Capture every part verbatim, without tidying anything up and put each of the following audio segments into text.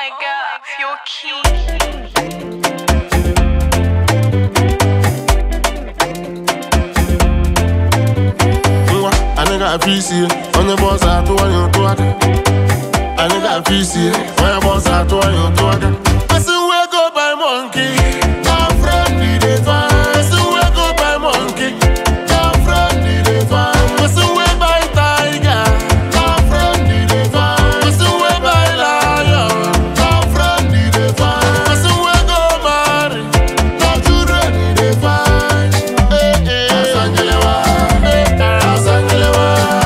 my God, your key. I nigga a P C, on the boss I do one you to a I nigga a P C, on the boss I do one you to a I see we go by monkey, my friend need it fine. I see we go by monkey, my friend need it fine. I see we by tiger, my friend need it fine. I see we by lion, my friend need it fine. I see we go marry, my children need it fine. Eh eh, Asangelewa, eh eh, Asangelewa.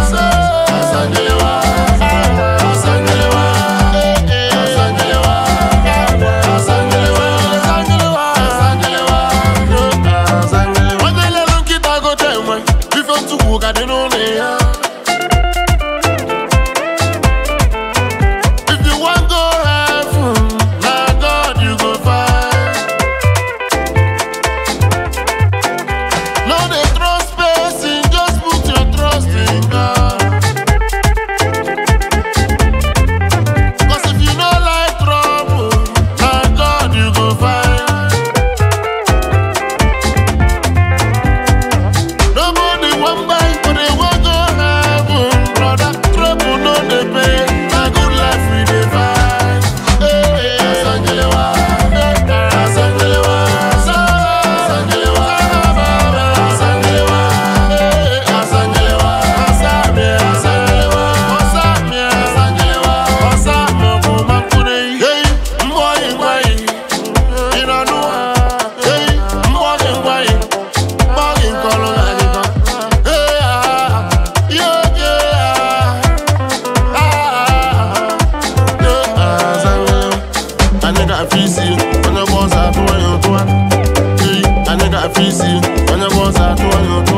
I feel see, when the boss are doing you to I nigga I feel see, when the boss are doing you to